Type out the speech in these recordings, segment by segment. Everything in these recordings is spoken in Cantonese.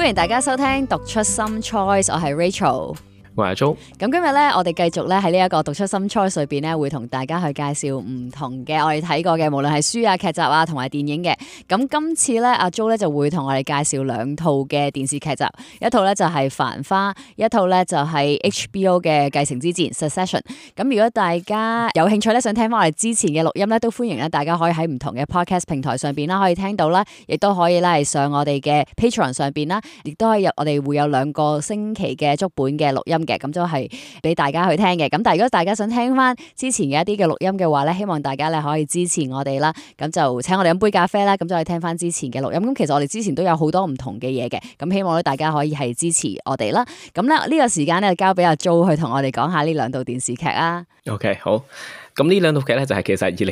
歡迎大家收聽讀出心 choice， 我係 Rachel。 我係阿 Jo。 咁今日咧，我哋繼續咧喺呢一個讀出心 choice 裏邊咧，會同大家去介紹唔同嘅我哋睇過嘅，無論係書啊、劇集啊，同埋電影嘅。咁今次咧，阿 Jo 咧就會同我哋介紹兩套嘅電視劇集，一套咧就係《繁花》，一套咧就係 HBO 嘅《繼承之戰》Succession。咁如果大家有興趣咧，想聽翻我哋之前嘅錄音咧，都歡迎咧大家可以喺唔同嘅 podcast 平台上邊啦，可以聽到啦，亦都可以咧係上我哋嘅 Patreon 上邊啦，亦都可以我哋會有2個星期嘅足本嘅錄音嘅，咁都係俾大家去聽嘅。咁但係如果大家想聽翻之前嘅一啲嘅錄音嘅話咧，希望大家咧可以支持我哋啦，咁就請我哋飲杯咖啡啦，咁就可以聽翻之前嘅錄音。咁其實我哋之前都有好多唔同嘅嘢嘅，咁希望咧大家可以係支持我哋啦。咁咧呢個時間咧交俾阿 Jo 去同我哋講下呢2套電視劇啊。 OK， 好。咁呢2套劇咧就係其實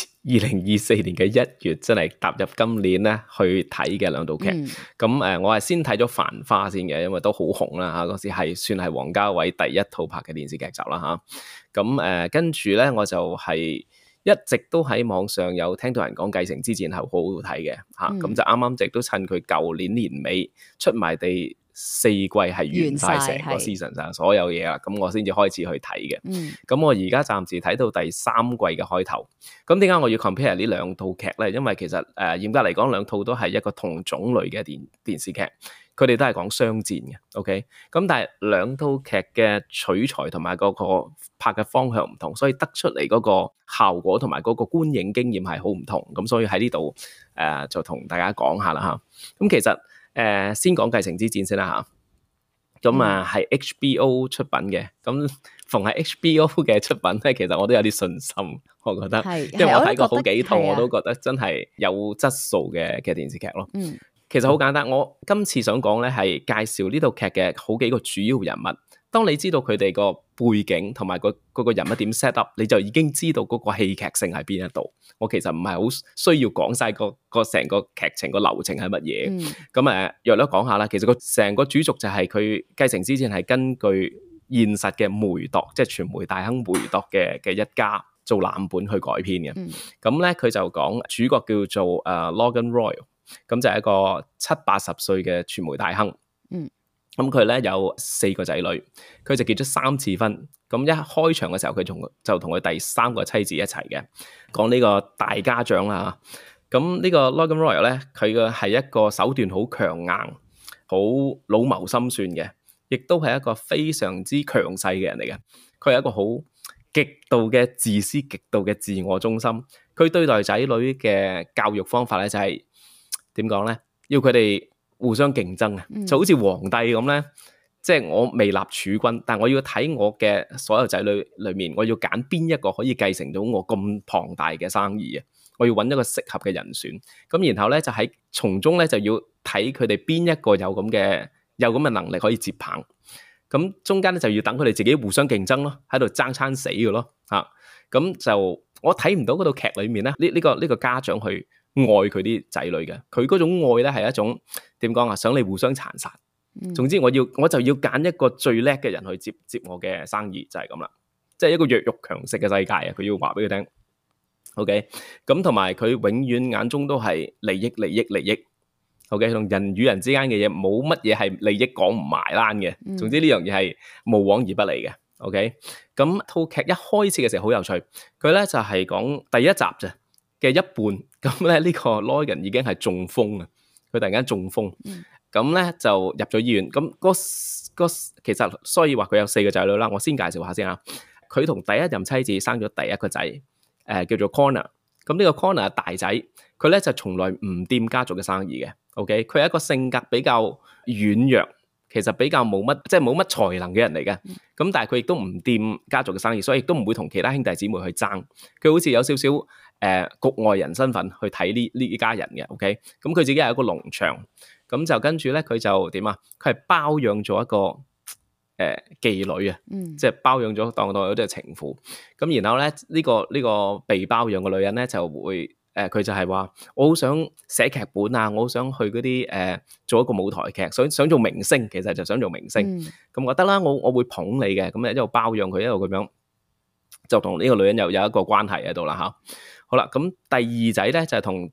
2024年嘅1月真係踏入今年咧去睇嘅2套劇。咁我係先睇咗《繁花》先嘅，因為都好紅啦嚇，嗰時係算係王家衛第一套拍嘅電視劇集啦嚇。咁跟住咧我就係一直都喺網上有聽到人講《繼承之戰》係好好睇嘅嚇，咁就啱啱亦都趁佢舊年年尾出埋第4季係完晒成個 season 上所有嘢啦，咁我先至開始去睇嘅。咁我而家暫時睇到第3季嘅開頭。咁點解我要 compare 呢2套劇咧？因為其實嚴格嚟講2套都係一個同種類嘅電視劇，佢哋都係講商戰嘅。OK， 咁但係2套劇嘅取材同埋嗰個拍嘅方向唔同，所以得出嚟嗰個效果同埋嗰個觀影經驗係好唔同。咁所以喺呢度就同大家講下啦嚇。咁其實先講繼承之戰先啦嚇，咁係 HBO 出品嘅，咁逢係 HBO 嘅出品咧，其實我都有啲信心，我覺得，因為我睇過好幾套，我都覺得真係有質素嘅電視劇咯。其實好簡單，我今次想講咧係介紹呢套劇嘅好幾個主要人物。當你知道佢哋個背景同埋嗰個人物點 set up， 你就已經知道嗰個戲劇性喺邊一度。我其實唔係好需要講晒個成個劇情個流程係乜嘢。咁約略講下啦。其實個成個主軸就係佢繼承之戰係根據現實嘅梅鐸，即係傳媒大亨梅鐸嘅一家做藍本去改編嘅。咁咧佢就講主角叫做Logan Roy， 咁就係一個70-80歲嘅傳媒大亨。咁佢咧有4個仔女，佢就結咗3次婚。咁一開場嘅時候，佢就同佢第3個妻子一齊嘅。講呢個大家長啦。咁呢個 Logan Roy 咧，佢嘅係一個手段好強硬、好老謀深算嘅，亦都係一個非常之強勢嘅人嚟嘅。佢係一個好極度嘅自私、極度嘅自我中心。佢對待仔女嘅教育方法咧，就係點講咧？要佢哋互相競爭啊，就好似皇帝咁咧，即係我未立儲君，但我要睇我嘅所有仔女裏面，我要揀邊一個可以繼承到我咁龐大嘅生意啊！我要揾一個適合嘅人選，咁然後咧就喺從中咧就要睇佢哋邊一個有咁嘅能力可以接棒，咁中間咧就要等佢哋自己互相競爭咯，喺度爭餐死嘅咯嚇，咁就我睇唔到嗰套劇裏面咧呢個家長去愛佢啲仔女嘅，佢嗰種愛咧係一種點講啊？想你互相殘殺。總之我就要揀一個最叻嘅人去接我嘅生意，就係咁啦。即係一個弱肉強食嘅世界啊！佢要話俾佢聽。OK， 咁同埋佢永遠眼中都係利益。OK， 同人與人之間嘅嘢冇乜嘢係利益講唔埋欄嘅。總之呢樣嘢係無往而不利嘅。OK， 咁套劇一開始嘅時候好有趣，佢咧就係講第一集咋嘅一半，咁咧呢個 Logan 已經係中風啊！佢突然間中風，咁咧就入咗醫院。咁其實所以話佢有4個仔女啦。我先介紹下先啦。佢同第一任妻子生咗第一個仔，叫做 Connor。咁呢個 Connor 大仔，佢咧就從來唔掂家族嘅生意嘅。OK， 佢係一個性格比較軟弱，其實比較冇乜才能嘅人嚟嘅。咁但係佢亦都唔掂家族嘅生意，所以亦都唔會同其他兄弟姊妹去爭。佢好似有少少局外人身份去睇呢家人嘅。OK， 咁佢自己係一個農場，咁就跟住咧佢就點啊？佢係包養咗一個妓女啊，即係包養咗當有啲情婦。咁然後咧呢個被包養嘅女人咧就會佢就係話我好想寫劇本啊，我好想去嗰啲做一個舞台劇，想做明星，其實就想做明星。咁我得啦，我會捧你嘅，咁一路包養佢，一路咁樣就同呢個女人有一個關係喺度啦吓。好啦，咁第二仔咧就係同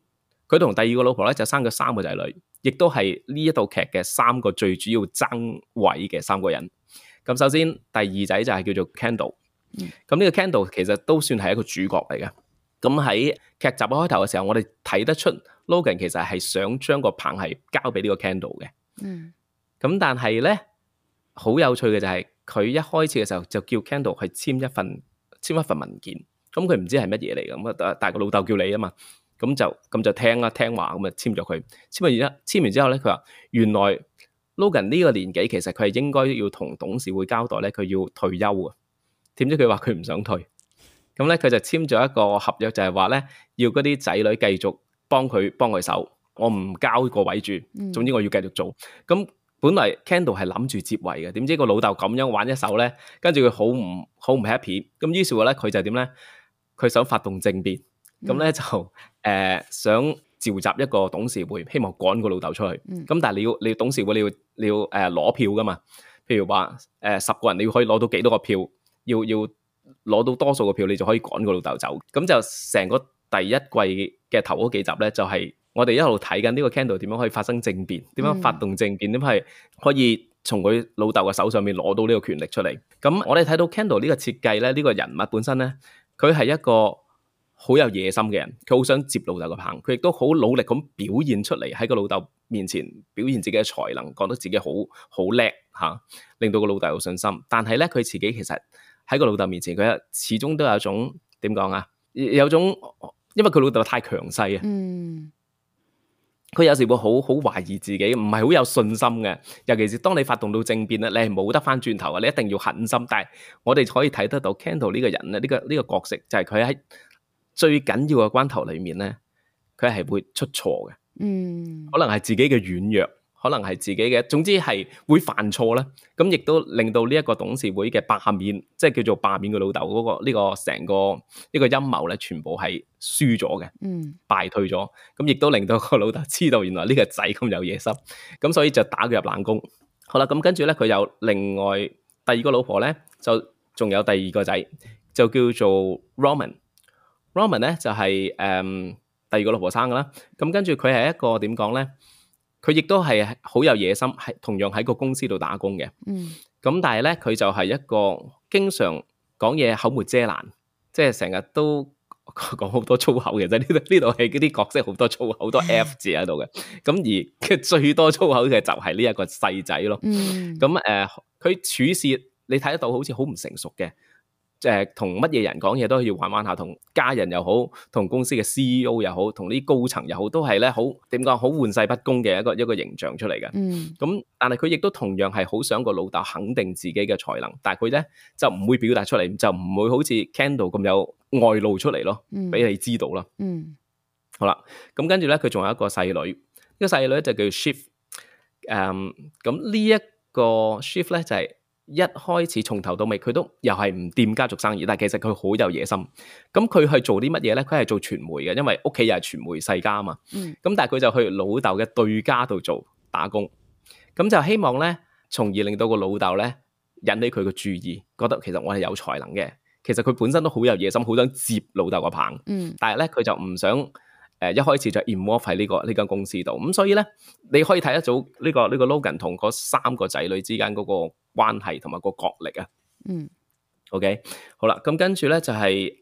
佢同第二個老婆咧就生咗3個仔女，亦都係呢一套劇嘅3個最主要爭位嘅3個人。咁首先第二仔就係叫做 Kendall，咁呢個 Kendall 其實都算係一個主角嚟嘅。咁喺劇集開頭嘅時候，我哋睇得出 Logan 其實係想將個棒係交俾呢個 Kendall 嘅。咁但係咧好有趣嘅就係佢一開始嘅時候就叫 Kendall 去簽一份文件，咁佢唔知係乜嘢嚟嘅，咁啊但係個老豆叫你啊嘛，咁就聽話咁啊簽咗佢。簽完之後咧，佢話原來 Logan 呢個年紀其實佢係應該要同董事會交代咧，佢要退休啊。點知佢話佢唔想退，咁咧佢就簽咗一個合約，就係話咧要嗰啲仔女繼續幫佢手，我唔交個位住，總之我要繼續做。咁本來 Kendall 係諗住接位嘅，點知個老豆咁樣玩一手咧，跟住佢好唔 happy， 咁於是乎咧佢就點咧？佢想發動政變，咁咧就想召集一個董事會，希望趕個老豆出去。咁但係你要董事會你要攞票噶嘛？譬如話10個人你要可以攞到幾多個票，要攞到多數個票，你就可以趕個老豆走。咁就成個第一季嘅頭嗰幾集咧，就係我哋一路睇緊呢個 Kendall 點樣可以發生政變，點樣發動政變，點係可以從佢老豆嘅手上面攞到呢個權力出嚟。咁我哋睇到 Kendall 呢個設計咧，呢個人物本身咧，佢係一個好有野心嘅人，佢好想接老豆個棒，佢亦都好努力咁表現出嚟，喺個老豆面前表現自己嘅才能，覺得自己好叻嚇，令到個老豆有信心。但係咧，佢自己其實喺個老豆面前，佢始終都有一種點講啊，有種因為佢老豆太強勢啊。佢有時會好懷疑自己，唔係好有信心嘅。尤其是當你發動到政變咧，你係冇得翻轉頭嘅，你一定要狠心。但係我哋可以睇得到 Kendall 呢個人咧，呢個角色就係佢喺最緊要嘅關頭裏面咧，佢係會出錯嘅。可能係自己嘅軟弱，可能係自己嘅，總之係會犯錯啦。咁亦都令到呢一個董事會嘅罷免，即係叫做罷免個老豆嗰個呢個成個呢個陰謀咧，全部係輸咗嘅，敗退咗。咁亦都令到個老豆知道原來呢個仔咁有野心，咁所以就打佢入冷宮。好啦，咁跟住咧，佢有另外第二個老婆咧，就仲有第二個仔，就叫做 Roman。Roman 咧就係第二個老婆生噶啦。咁跟住佢係一個點講咧？佢亦都係好有野心，係同樣喺個公司度打工嘅。咁但係咧，佢就係一個經常講嘢口沒遮攔，即係成日都講好多粗口嘅啫。呢度係嗰啲角色好多粗口，好多 F 字喺度嘅。咁而最多粗口嘅就係呢一個細仔咯。咁佢處事你睇得到好似好唔成熟嘅。同乜嘢人講嘢都要玩下，同家人又好，同公司嘅 CEO 又好，同啲高層又好，都係咧好點講，好玩世不恭嘅一個形象出嚟嘅。咁但係佢亦都同樣係好想個老豆肯定自己嘅才能，但係佢咧就唔會表達出嚟，就唔會好似 Kendall 咁有外露出嚟咯，俾你知道咯。好啦，咁跟住咧，佢仲有一個細女，呢個細女咧就叫 Shiv。咁呢一個 Shiv 咧就係。一開始從頭到尾佢都又係唔掂家族生意，但係其實佢好有野心。咁佢去做啲乜嘢咧？佢係做傳媒嘅，因為屋企又係傳媒世家啊嘛。咁但係佢就去老豆嘅對家度打工，咁就希望咧，從而令到個老豆咧引起佢嘅注意，覺得其實我係有才能嘅。其實佢本身都好有野心，好想接老豆個棒。但係咧佢就唔想一開始就 involve 喺呢間公司度。咁所以咧，你可以睇得到呢個 Logan 同嗰3個仔女之間嗰個關係同埋個角力啊。OK， 好啦，咁跟住咧就係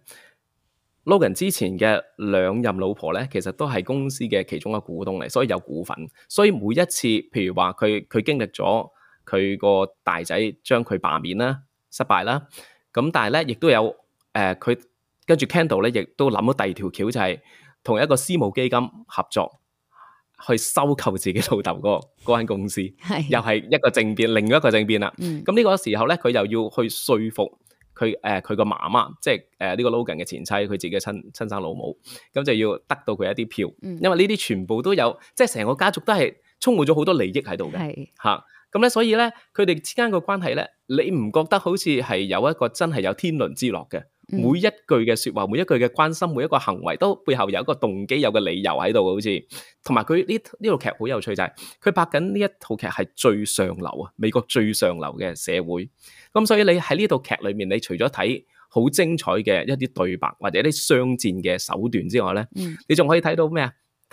Logan 之前嘅2任老婆咧，其實都係公司嘅其中一個股東嚟，所以有股份。所以每一次，譬如話佢經歷咗佢個大仔將佢罷免啦、失敗啦，咁但係咧亦都有佢跟住 Kendall 咧，亦都諗咗第二條橋，就係同一個私募基金合作。去收購自己老豆嗰間公司，又係一個政變，另一個政變啦。咁呢個時候咧，佢又要去說服佢個媽媽，即係呢個 Logan 嘅前妻，佢自己嘅親生老母，咁就要得到佢一啲票，因為呢啲全部都有，即係成個家族都係充滿咗好多利益喺度嘅嚇。咁咧，所以咧，佢哋之間個關係咧，你唔覺得好似係有一個真係有天倫之樂嘅？每一句嘅說話，每一句嘅關心，每一個行為都背後有一個動機，有個理由喺度，好似同埋佢呢套劇好有趣就係佢拍緊呢一套劇係最上流啊，美國最上流嘅社會。咁所以你喺呢套劇裏面，你除咗睇好精彩嘅一啲對白或者一啲商戰嘅手段之外咧，你仲可以睇到咩啊？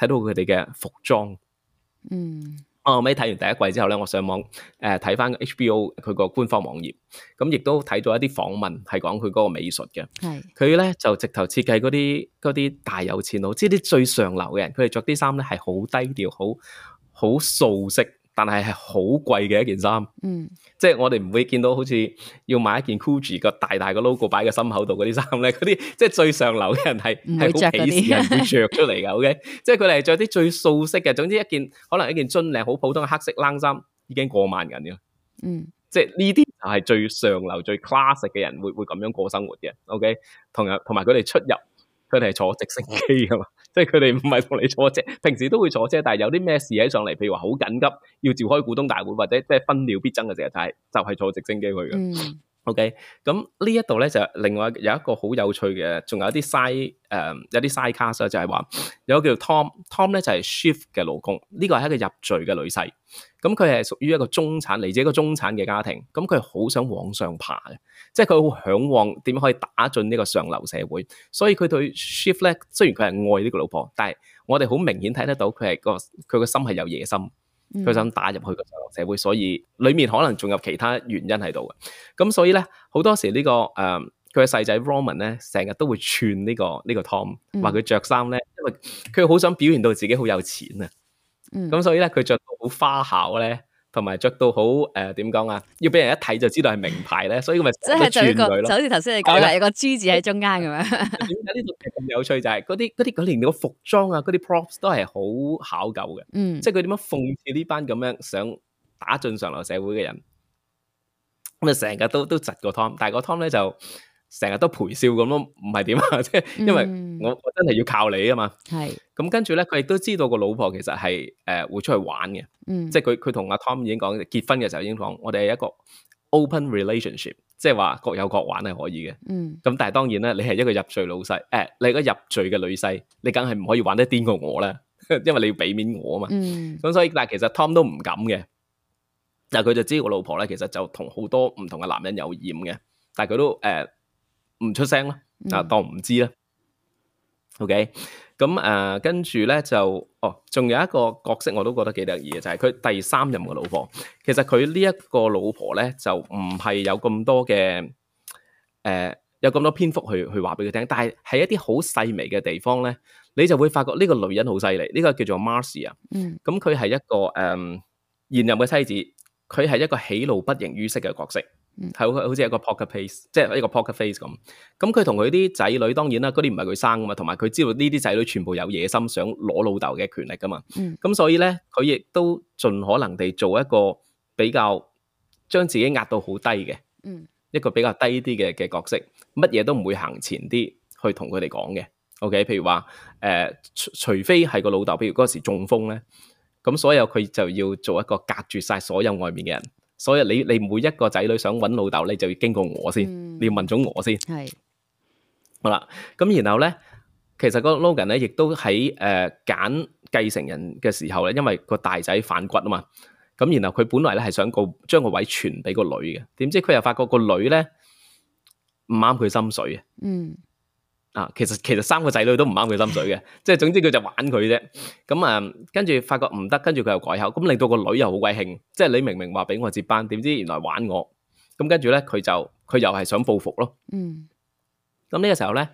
睇到佢哋嘅服裝。我後尾睇完第一季之後咧，我上網睇翻 HBO 佢個官方網頁，咁亦都睇咗一啲訪問，係講佢嗰個美術嘅。佢咧就直頭設計嗰啲大有錢佬，即係啲最上流嘅人，佢哋着啲衫咧係好低調，好素色，但係好貴嘅一件衫。即係我哋唔會見到好似要買一件 Gucci 個大個 logo 擺喺個心口度嗰啲衫咧，嗰啲即係最上流嘅人係好鄙視人會着出嚟㗎。OK， 即係佢哋係着啲最素色嘅，總之可能一件樽領好普通嘅黑色冷衫已經過萬銀嘅。即係呢啲就係最上流最 classic 嘅人會咁樣過生活嘅。OK， 同埋佢哋出入，佢哋係坐直升機㗎嘛。即係佢哋唔係同你坐車，平時都會坐車，但係有啲咩事喺上嚟，譬如話好緊急要召開股東大會或者即係分秒必爭嘅時候，就係坐直升機去嘅。OK， 咁呢一度咧就另外有一個好有趣嘅，仲有一啲有啲 side cast 就係話有個叫 Tom 咧就係 Shiv 嘅老公，呢個係一個入贅嘅女婿。咁佢係屬於一個嚟自一個中產嘅家庭，咁佢好想往上爬嘅，即係佢好向往點樣可以打進呢個上流社會，所以佢對 Shiv 咧，雖然佢係愛呢個老婆，但係我哋好明顯睇得到佢個心係有野心，佢想打入去個上流社會，所以裏面可能仲有其他原因喺度嘅。咁所以咧好多時呢個佢嘅細仔 Roman 咧，成日都會串呢個 Tom，話佢着衫咧，因為佢好想表現到自己好有錢啊。咁所以咧，佢着到好花巧咧，同埋着到好點講啊？要俾人一睇就知道係名牌咧，所以佢咪成日串佢咯。 就好似頭先你講嘅，有個珠字喺中間咁樣。 點解呢度咁有趣？就係嗰啲連個服裝啊，嗰啲 props 都係好考究嘅。即係佢點樣諷刺呢班咁樣想打進上流社會嘅人，咁啊成日都窒個 Tom， 但係個 Tom 咧就成日都陪笑咁咯，唔係點啊？即係因為我真係要靠你啊嘛。咁跟住咧，佢亦都知道個老婆其實係會出去玩嘅。即係佢同阿 Tom 已經講結婚嘅時候已經講，我哋係一個 open relationship， 即係話各有各玩係可以嘅。咁但係當然啦，你係一個入贅老細，你係一個入贅嘅女婿，你梗係唔可以玩得癲過我啦，因為你要俾面我啊嘛。咁所以但係其實 Tom 都唔敢嘅，但係佢就知個老婆咧其實就同好多唔同嘅男人有染嘅，但係佢都唔出聲啦，當唔知啦。OK， 咁跟住咧就仲有一個角色我都覺得幾得意嘅，就係佢第三任嘅老婆。其實佢呢一個老婆咧就唔係有咁多嘅有咁多篇幅去話俾佢聽，但係喺一啲好細微嘅地方咧，你就會發覺呢個女人好犀利。呢個叫做 Marcia，咁佢係一個現任嘅妻子，佢係一個喜怒不形於色嘅角色。係好似一個 poker face， 即係一個 poker face 咁。咁佢同佢啲仔女，當然啦，嗰啲唔係佢生噶嘛，同埋佢知道呢啲仔女全部有野心，想攞老豆嘅權力噶嘛。咁所以咧，佢亦都盡可能地做一個比較將自己壓到好低嘅，一個比較低啲嘅角色，乜嘢都唔會行前啲去同佢哋講嘅。OK， 譬如話除非係個老豆，譬如嗰時中風咧，咁所有佢就要做一個隔絕晒所有外面嘅人。所以你每一個仔女想揾老豆，你就要經過我先，你要問咗我先。好啦，咁然後咧，其實個 Logan 咧亦都喺揀繼承人嘅時候咧，因為個大仔反骨啊嘛，咁然後佢本來咧係想將個位傳俾個女嘅，點知佢又發覺個女咧唔啱佢心水嘅。其實三個仔女都唔啱佢心水嘅，即係總之佢就玩佢啫。咁跟住發覺唔得，跟住佢又改口，咁令到個女又好鬼興，即係你明明話俾我接班，點知原來玩我。咁跟住咧，佢又係想報復咯。咁呢個時候咧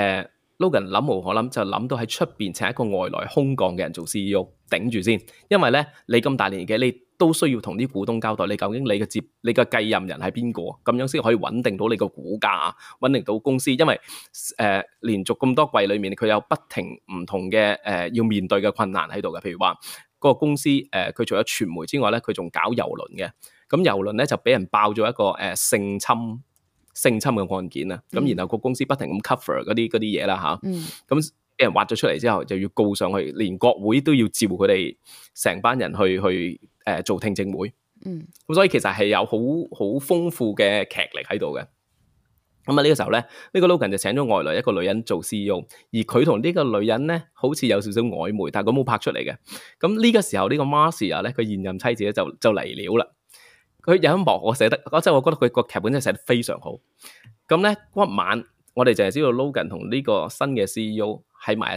，Logan 諗無可諗，就諗到喺出邊請一個外來空降嘅人做 CEO 頂住先，因為咧你咁大年紀，你都需要同啲股東交代，你究竟你嘅繼任人係邊個，咁樣先可以穩定到你個股價，穩定到公司。因為連續咁多季裏面，佢有不停唔同嘅要面對嘅困難喺度嘅。譬如話嗰個公司佢除咗傳媒之外咧，佢仲搞郵輪嘅。咁郵輪咧就俾人爆咗一個性侵嘅案件啊。咁然後個公司不停咁 cover 嗰啲嘢啦嚇。咁俾人挖咗出嚟之後，就要告上去，連國會都要召佢哋成班人去做聽證會。咁所以其實係有好豐富嘅劇力喺度嘅。咁呢個時候咧，呢個 Logan 就請咗外來一個女人做 CEO， 而佢同呢個女人咧好似有少少曖昧，但係佢冇拍出嚟嘅。咁呢個時候呢個 Marcia 咧，佢現任妻子咧就嚟料啦。佢有一幕我覺得佢個劇本真係寫得非常好。咁咧嗰晚我哋淨係知道 Logan 同呢個新嘅 CEO 喺埋一齊，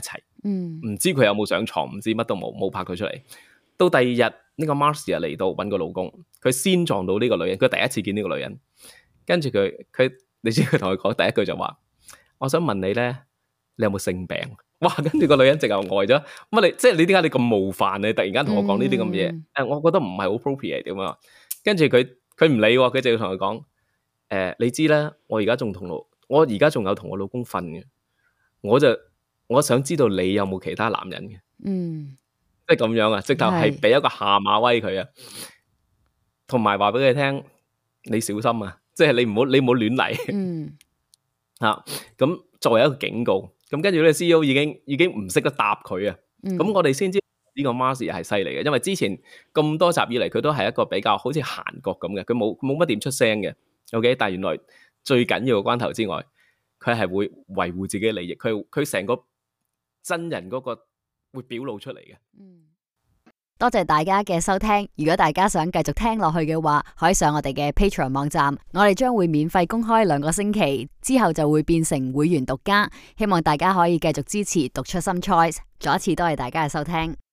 唔知佢有冇上床，唔知乜都冇拍佢出嚟。到第二日呢個 Marcia 嚟到揾個老公，佢先撞到呢個女人，佢第一次見呢個女人，跟住佢你知佢同佢講第一句就話：我想問你咧，你有冇性病？哇！跟住個女人直頭呆咗，乜你即係你點解你咁冒犯你突然間同我講呢啲咁嘅嘢？我覺得唔係好 appropriate 點啊？跟住佢唔理喎，佢就要同佢講：你知啦，我而家仲有同我老公瞓嘅，我想知道你有冇其他男人嘅。即係咁樣啊，直頭係俾一個下馬威佢啊，同埋話俾佢聽，你小心啊，即係你唔好亂嚟。咁作為一個警告，咁跟住咧 CEO 已經唔識得答佢啊。咁我哋先知呢個 Marcia 係犀利嘅，因為之前咁多集以嚟，佢都係一個比較好似閒角咁嘅，佢冇乜點出聲嘅。OK， 但係原來最緊要嘅關頭之外，佢係會維護自己嘅利益，佢成個真人嗰個會表露出嚟嘅。 多謝大家嘅收聽。如果大家想繼續聽落去嘅話，可以上我哋嘅 Patreon 網站，我哋將會免費公開2個星期，之後就會變成會員獨家。希望大家可以繼續支持讀出 Some Choice。再一次多謝大家嘅收聽。